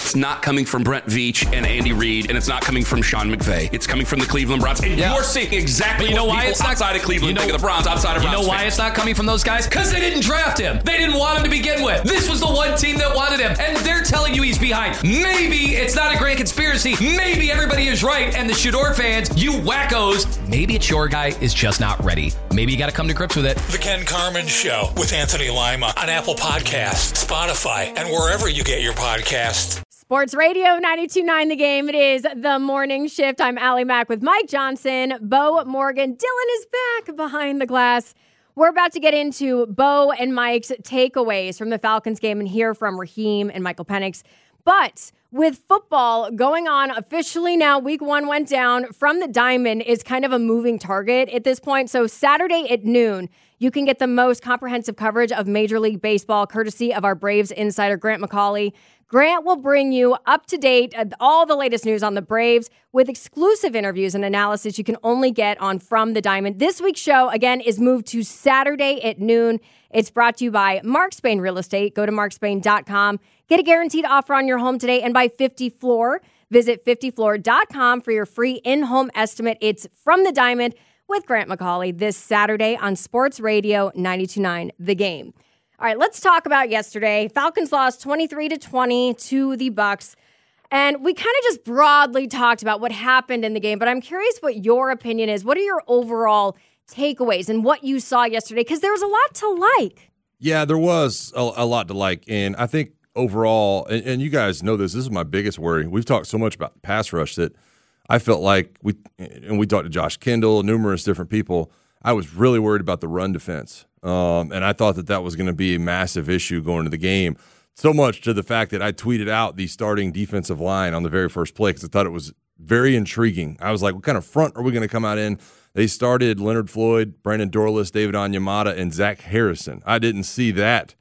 it's not coming from Brent Veach and Andy Reid, and it's not coming from Sean McVay. It's coming from the Cleveland Browns. And you're seeing exactly what people outside of Cleveland think of the Browns, outside of Browns. You know why it's not coming from those guys? Because they didn't draft him. They didn't want him to begin with. This was the one team that wanted him, and they're telling you he's behind. Maybe it's not a grand conspiracy. Maybe everybody is right, and the Shador fans, you wackos, maybe it's your guy is just not ready. Maybe you got to come to grips with it. The Ken Carman Show with Anthony Lima on Apple Podcasts, Spotify, and wherever you get your podcasts. Sports Radio 92.9 The Game. It is the morning shift. I'm Allie Mack with Mike Johnson, Bo Morgan. Dylan is back behind the glass. We're about to get into Bo and Mike's takeaways from the Falcons game and hear from Raheem and Michael Penix. But with football going on officially now, week 1 went down. From the Diamond is kind of a moving target at this point. So Saturday at noon, you can get the most comprehensive coverage of Major League Baseball, courtesy of our Braves insider, Grant McCauley. Grant will bring you up to date all the latest news on the Braves with exclusive interviews and analysis you can only get on From the Diamond. This week's show, again, is moved to Saturday at noon. It's brought to you by Mark Spain Real Estate. Go to markspain.com. Get a guaranteed offer on your home today and buy 50 Floor. Visit 50floor.com for your free in-home estimate. It's From the Diamond with Grant McCauley this Saturday on Sports Radio 92.9 The Game. All right, let's talk about yesterday. Falcons lost 23-20 to the Bucs. And we kind of just broadly talked about what happened in the game, but I'm curious what your opinion is. What are your overall takeaways and what you saw yesterday? Because there was a lot to like. Yeah, there was a lot to like. And I think overall, and you guys know this is my biggest worry. We've talked so much about the pass rush that I felt like we talked to Josh Kendall, numerous different people. I was really worried about the run defense. And I thought that was going to be a massive issue going into the game. So much to the fact that I tweeted out the starting defensive line on the very first play because I thought it was very intriguing. I was like, what kind of front are we going to come out in? They started Leonard Floyd, Brandon Dorlus, David Onyemata, and Zach Harrison. I didn't see that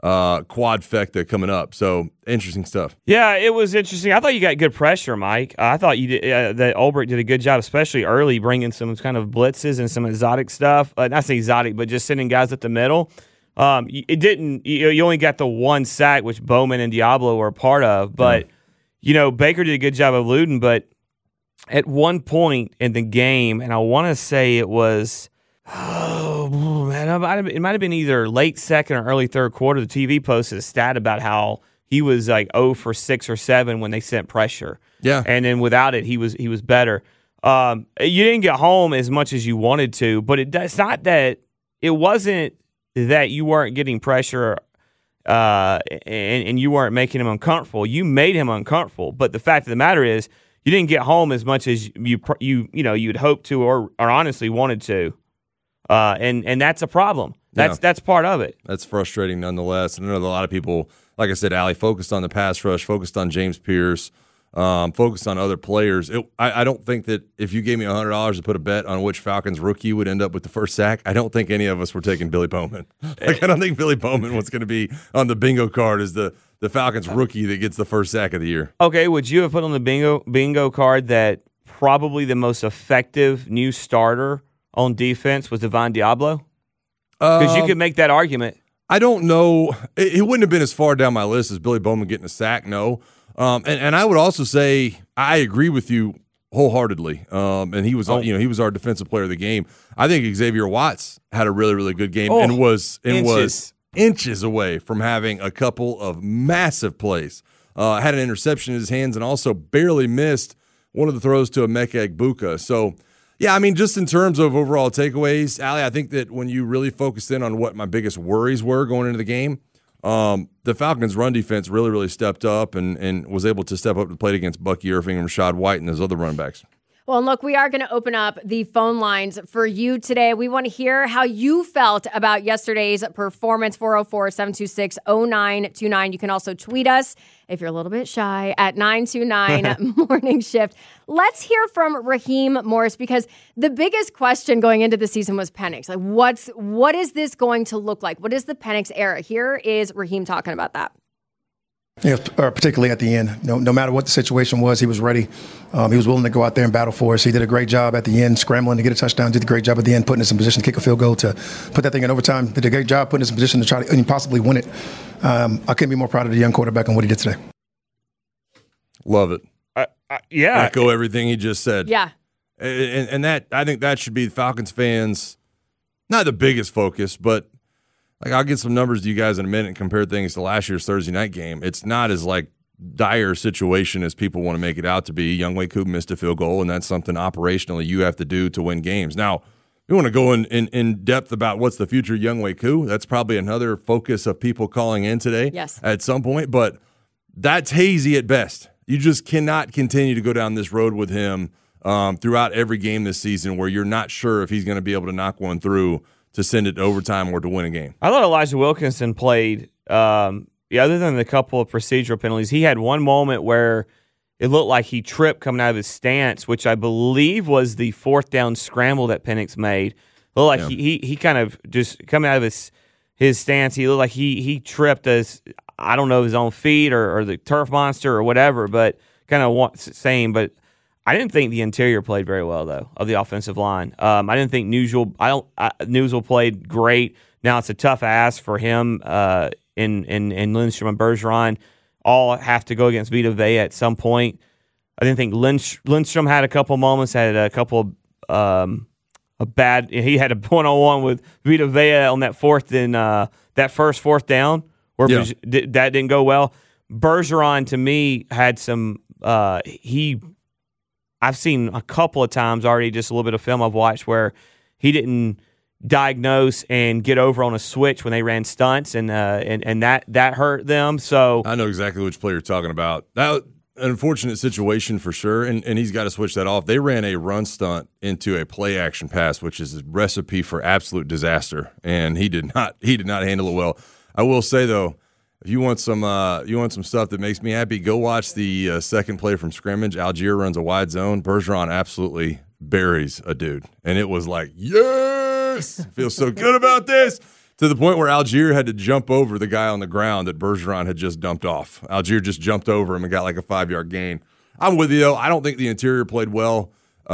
quadfecta coming up. So interesting stuff. Yeah, it was interesting. I thought you got good pressure, Mike. I thought you did, that Ulbrich did a good job, especially early, bringing some kind of blitzes and some exotic stuff. Not say exotic, but just sending guys at the middle. It didn't. You only got the one sack, which Bowman and Diablo were a part of. But Baker did a good job of eluding. But at one point in the game, and I want to say it was. Oh, man, it might have been either late second or early third quarter. The TV posted a stat about how he was like 0 for 6 or 7 when they sent pressure. Yeah. And then without it, he was better. You didn't get home as much as you wanted to, but it's not that it wasn't that you weren't getting pressure and you weren't making him uncomfortable. You made him uncomfortable. But the fact of the matter is you didn't get home as much as you'd hoped to or honestly wanted to. And that's a problem. That's part of it. That's frustrating nonetheless. And I know a lot of people, like I said, Allie, focused on the pass rush, focused on James Pierce, focused on other players. I don't think that if you gave me $100 to put a bet on which Falcons rookie would end up with the first sack, I don't think any of us were taking Billy Bowman. I don't think Billy Bowman was going to be on the bingo card as the Falcons rookie that gets the first sack of the year. Okay, would you have put on the bingo card that probably the most effective new starter on defense was Devon Diablo? Because you could make that argument. I don't know. It wouldn't have been as far down my list as Billy Bowman getting a sack, no. And I would also say I agree with you wholeheartedly. And he was he was our defensive player of the game. I think Xavier Watts had a really, really good game and was inches away from having a couple of massive plays. Had an interception in his hands and also barely missed one of the throws to Emeka Egbuka. So, yeah, I mean, just in terms of overall takeaways, Allie, I think that when you really focused in on what my biggest worries were going into the game, the Falcons' run defense really, really stepped up and was able to step up to the plate against Bucky Irving and Rashad White and those other running backs. Well, and look, we are going to open up the phone lines for you today. We want to hear how you felt about yesterday's performance. 404-726-0929. You can also tweet us if you're a little bit shy at 929 Morning Shift. Let's hear from Raheem Morris because the biggest question going into the season was Penix. Like, what is this going to look like? What is the Penix era? Here is Raheem talking about that. Yeah, particularly at the end. No matter what the situation was, he was ready. He was willing to go out there and battle for us. He did a great job at the end, scrambling to get a touchdown. Did a great job at the end, putting us in position to kick a field goal to put that thing in overtime. Did a great job putting us in position to try to possibly win it. I couldn't be more proud of the young quarterback and what he did today. Love it. Yeah. Echo everything he just said. Yeah. And that, I think that should be Falcons fans, not the biggest focus, but like I'll get some numbers to you guys in a minute and compare things to last year's Thursday night game. It's not as like dire situation as people want to make it out to be. Younghoe Koo missed a field goal, and that's something operationally you have to do to win games. Now, we want to go in depth about what's the future of Younghoe Koo. That's probably another focus of people calling in today at some point, but that's hazy at best. You just cannot continue to go down this road with him throughout every game this season where you're not sure if he's going to be able to knock one through to send it to overtime or to win a game. I thought Elijah Wilkinson played, other than the couple of procedural penalties, he had one moment where it looked like he tripped coming out of his stance, which I believe was the fourth down scramble that Penix made. It looked like he kind of just coming out of his stance, he looked like he tripped as, I don't know, his own feet or the turf monster or whatever, but kind of same. But I didn't think the interior played very well, though, of the offensive line. I didn't think Newsel played great. Now it's a tough ask for him in Lindstrom and Bergeron. All have to go against Vita Vea at some point. I didn't think Lindstrom had a couple moments, had a couple a bad. He had a one-on-one with Vita Vea on that that first fourth down where that didn't go well. Bergeron to me had some. I've seen a couple of times already, just a little bit of film I've watched where he didn't diagnose and get over on a switch when they ran stunts, and that hurt them. So I know exactly which play you're talking about. That an unfortunate situation for sure, and he's got to switch that off. They ran a run stunt into a play action pass, which is a recipe for absolute disaster, and he did not handle it well. I will say though, if you want some stuff that makes me happy, go watch the second play from scrimmage. Algier runs a wide zone. Bergeron absolutely buries a dude, and it was like, yes, I feel so good about this. To the point where Algier had to jump over the guy on the ground that Bergeron had just dumped off. Algier just jumped over him and got like a 5-yard gain. I'm with you, though. I don't think the interior played well.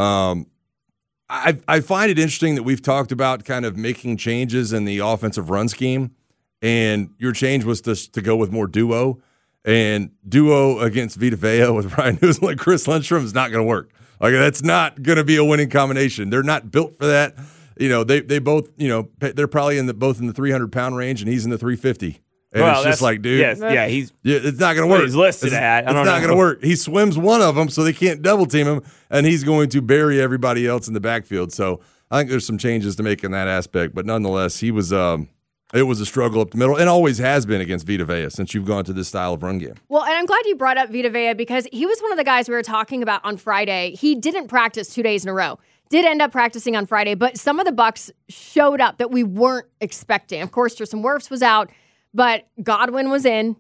I find it interesting that we've talked about kind of making changes in the offensive run scheme, and your change was to go with more duo. And duo against Vita Vea with Ryan Newsome and Chris Lindstrom is not going to work. Like, that's not going to be a winning combination. They're not built for that. You know, they both, you know, they're probably both in the 300-pound range, and he's in the 350. And it's just like, dude, it's not going to work. He's listed at. It's not going to work. He swims one of them, so they can't double team him, and he's going to bury everybody else in the backfield. So I think there's some changes to make in that aspect, but nonetheless, he was. It was a struggle up the middle, and always has been against Vita Vea since you've gone to this style of run game. Well, and I'm glad you brought up Vita Vea because he was one of the guys we were talking about on Friday. He didn't practice 2 days in a row. Did end up practicing on Friday, but some of the Bucs showed up that we weren't expecting. Of course, Tristan Wirfs was out, but Godwin was in.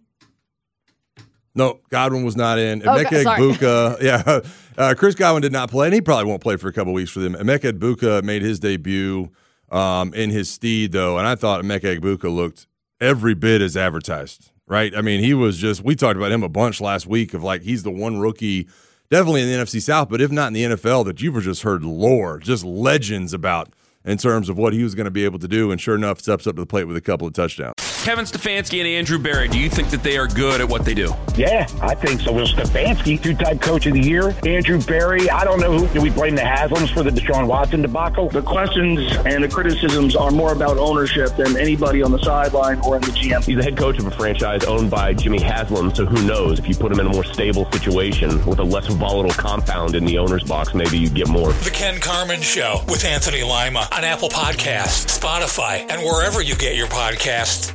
No, Godwin was not in. Emeka Egbuka, Chris Godwin did not play, and he probably won't play for a couple weeks for them. Emeka Egbuka made his debut in his steed, though, and I thought Emeka Egbuka looked every bit as advertised, right? I mean, he was just – we talked about him a bunch last week of like he's the one rookie – definitely in the NFC South, but if not in the NFL, that you've just heard lore, just legends about in terms of what he was going to be able to do. And sure enough, steps up to the plate with a couple of touchdowns. Kevin Stefanski and Andrew Berry, do you think that they are good at what they do? Yeah, I think so. Will Stefanski, two-time coach of the year. Andrew Berry, I don't know who. Do we blame the Haslams for the Deshaun Watson debacle? The questions and the criticisms are more about ownership than anybody on the sideline or in the GM. He's the head coach of a franchise owned by Jimmy Haslam, so who knows? If you put him in a more stable situation with a less volatile compound in the owner's box, maybe you get more. The Ken Carman Show with Anthony Lima on Apple Podcasts, Spotify, and wherever you get your podcasts.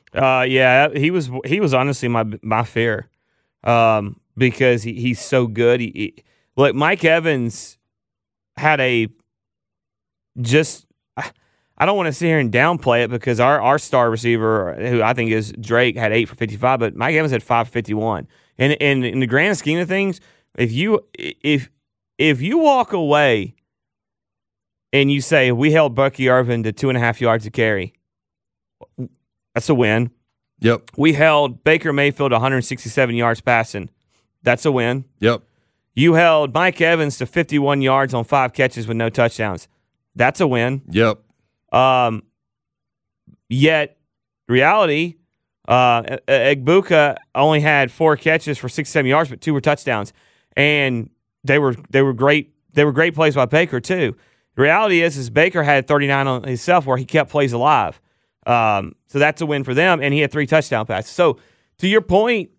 He was honestly my fear, because he's so good. Look, Mike Evans had I don't want to sit here and downplay it because our star receiver, who I think is Drake, had 8 for 55, but Mike Evans had 5 for 51. And in the grand scheme of things, if you walk away and you say we held Bucky Irvin to 2.5 yards a carry, that's a win. Yep. We held Baker Mayfield 167 yards passing. That's a win. Yep. You held Mike Evans to 51 yards on 5 catches with no touchdowns. That's a win. Yep. Yet, reality, Egbuka only had 4 catches for 67 yards, but 2 were touchdowns, and they were great. They were great plays by Baker too. The reality is Baker had 39 on himself, where he kept plays alive. So that's a win for them, and he had 3 touchdown passes. So to your point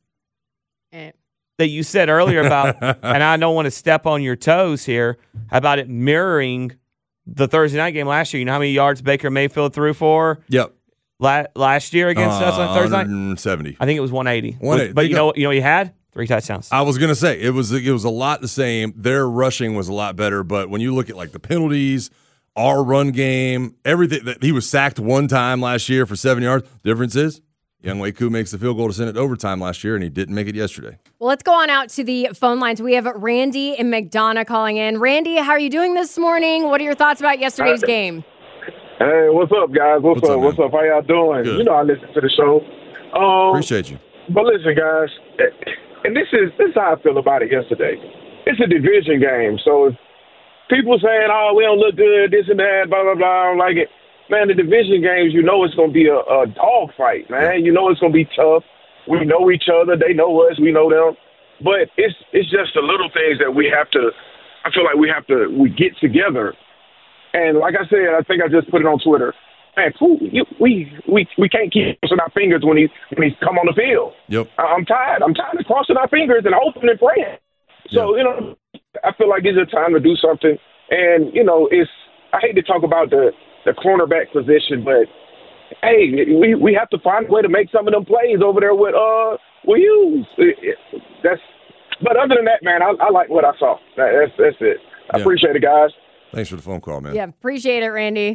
that you said earlier about, and I don't want to step on your toes here, about it mirroring the Thursday night game last year. You know how many yards Baker Mayfield threw for? Yep. Last year against us on Thursday night? 170. I think it was 180. 180. But you know he had 3 touchdowns. I was gonna say it was a lot the same. Their rushing was a lot better, but when you look at like the penalties, our run game, everything, he was sacked 1 time last year for 7 yards. Difference is Younghoe Koo makes the field goal to send it to overtime last year, and he didn't make it yesterday. Well, let's go on out to the phone lines. We have Randy and McDonough calling in. Randy, how are you doing this morning? What are your thoughts about yesterday's game? Hey, what's up, guys? What's up? What's up? How y'all doing? Good. You know I listen to the show. Appreciate you. But listen, guys, and this is how I feel about it yesterday. It's a division game, so if people saying, "Oh, we don't look good," this and that, blah blah blah, I don't like it. Man, the division games, you know it's going to be a dog fight, man. You know it's going to be tough. We know each other. They know us. We know them. But it's just the little things that we have to. I feel like we get together. And like I said, I think I just put it on Twitter. Man, we can't keep crossing our fingers when he's come on the field. Yep. I'm tired. I'm tired of crossing our fingers and hoping and praying. So I feel like it's a time to do something. And I hate to talk about the cornerback position, but hey, we have to find a way to make some of them plays over there with Hughes. But other than that, man, I like what I saw. That's it. I appreciate it, guys. Thanks for the phone call, man. Yeah, appreciate it, Randy.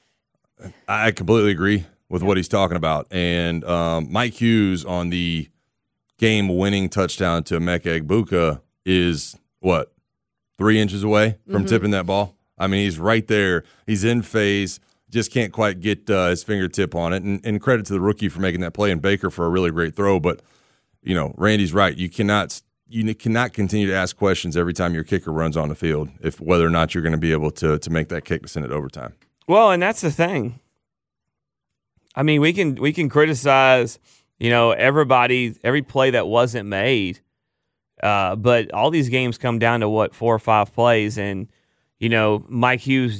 I completely agree with what he's talking about. And Mike Hughes on the game-winning touchdown to Emeka Egbuka is, 3 inches away from tipping that ball? I mean, he's right there. He's in phase. Just can't quite get his fingertip on it. And credit to the rookie for making that play and Baker for a really great throw. But, Randy's right. You cannot continue to ask questions every time your kicker runs on the field, if whether or not you're going to be able to make that kick to send it overtime. Well, and that's the thing. I mean, we can criticize, every play that wasn't made, but all these games come down to 4 or 5 plays, and Mike Hughes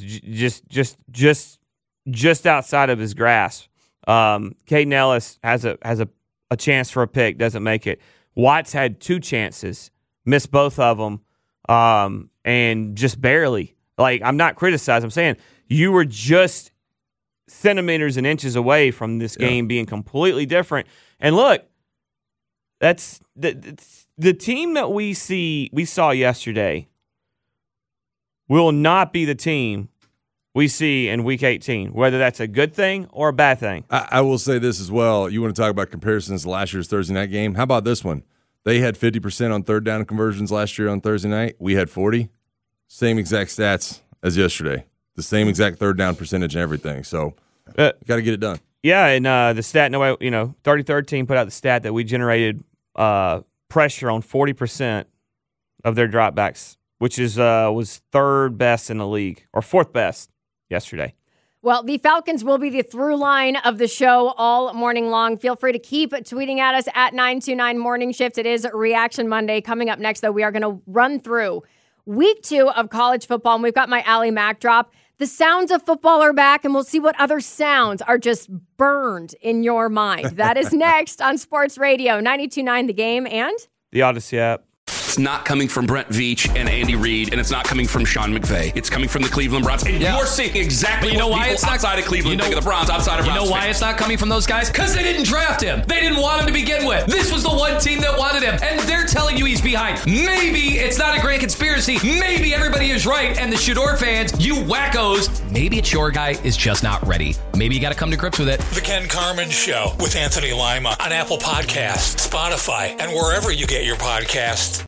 just outside of his grasp. Caden Ellis has a chance for a pick, doesn't make it. Watts had 2 chances, missed both of them, and just barely. Like, I'm not criticizing. I'm saying you were just centimeters and inches away from this game being completely different. And look, that's the team that we saw yesterday will not be the team we see in Week 18, whether that's a good thing or a bad thing. I will say this as well. You want to talk about comparisons to last year's Thursday night game? How about this one? They had 50% on third down conversions last year on Thursday night. We had 40. Same exact stats as yesterday. The same exact third down percentage and everything. So got to get it done. Yeah, and the stat, 33rd team put out the stat that we generated pressure on 40% of their dropbacks, which was 3rd best in the league, or 4th best yesterday. Well, the Falcons will be the through line of the show all morning long. Feel free to keep tweeting at us at 929 Morning Shift. It is Reaction Monday. Coming up next, though, we are going to run through Week 2 of college football, and we've got my Allie Mac drop. The sounds of football are back, and we'll see what other sounds are just burned in your mind. That is next on Sports Radio 92.9 The Game and the Odyssey app. It's not coming from Brent Veach and Andy Reid, and it's not coming from Sean McVay. It's coming from the Cleveland Browns. And you're seeing exactly what people outside of Cleveland think of the Browns, outside of Browns. You know why it's not coming from those guys? Because they didn't draft him. They didn't want him to begin with. This was the one team that wanted him, and they're telling you he's behind. Maybe it's not a grand conspiracy. Maybe everybody is right, and the Shador fans, you wackos, maybe it's your guy is just not ready. Maybe you got to come to grips with it. The Ken Carman Show with Anthony Lima on Apple Podcasts, Spotify, and wherever you get your podcasts.